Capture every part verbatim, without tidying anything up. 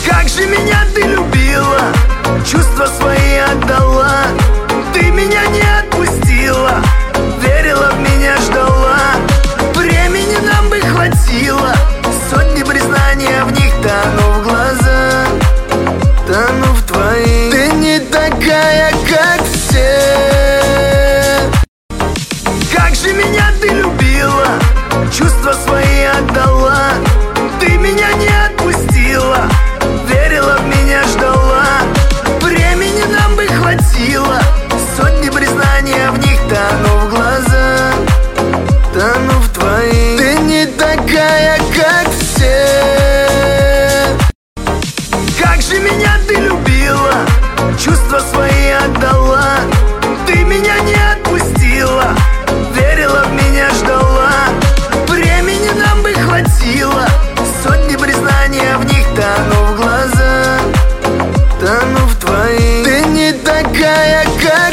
Как же меня ты любила, чувства свои отдала. Ты меня не отпустила, верила в меня, ждала. Времени нам бы хватило, сотни признаний, а в них тону в глаза, тону в твои. Ты не такая, как все. Как же меня ты любила, чувства свои отдала. Ты меня не отпустила, верила в меня, ждала. Времени нам бы хватило, сотни признаний, а в них тону в глаза, тону в твои. Ты не такая, как все. Как же меня ты любила, чувства свои отдала. Ты меня не отпустила, верила в меня, ждала. Времени нам бы хватило, сотни признаний, а в них тону в глаза, тону в твои. Ты не такая, как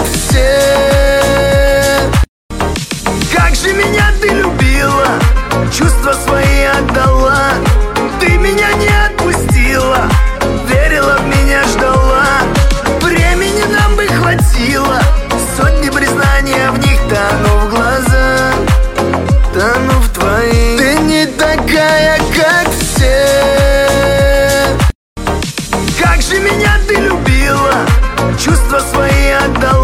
все. Как же меня ты любила, чувства свои отдала. Ты меня не отпустила, верила в меня, ждала. Времени нам бы хватило, сотни признаний, а в них тону в глаза, тону в твои. Ты не такая, как все. Как же меня ты любила, чувства свои отдала.